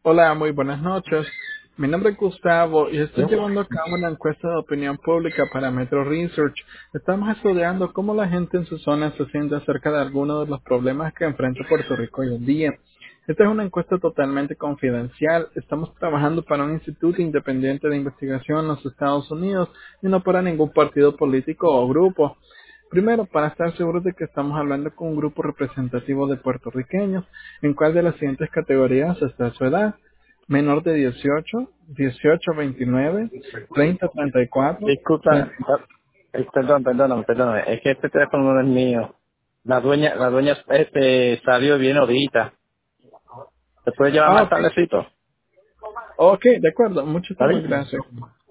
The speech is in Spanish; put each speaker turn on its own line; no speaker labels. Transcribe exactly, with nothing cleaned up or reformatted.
Hola, muy buenas noches. Mi nombre es Gustavo y
¿Sí?
estoy llevando a cabo una encuesta de opinión pública para Metro Research. Estamos estudiando cómo la gente en su zona se siente acerca de algunos de los problemas que enfrenta Puerto Rico hoy en día. Esta es una encuesta totalmente confidencial. Estamos trabajando para un instituto independiente de investigación en los Estados Unidos y no para ningún partido político o grupo. Primero, para estar seguros de que estamos hablando con un grupo representativo de puertorriqueños, ¿en cuál de las siguientes categorías está su edad? Menor de dieciocho, dieciocho a veintinueve, treinta a treinta y cuatro,
Disculpa,
treinta.
eh, perdón, perdóname, perdóname, es que este teléfono no es mío. La dueña, la dueña este salió bien ahorita. ¿Te puede llevar
Ah,
más
ok.
tardecito?
Ok, de acuerdo.
¿Está
Muchísimas
bien?
gracias.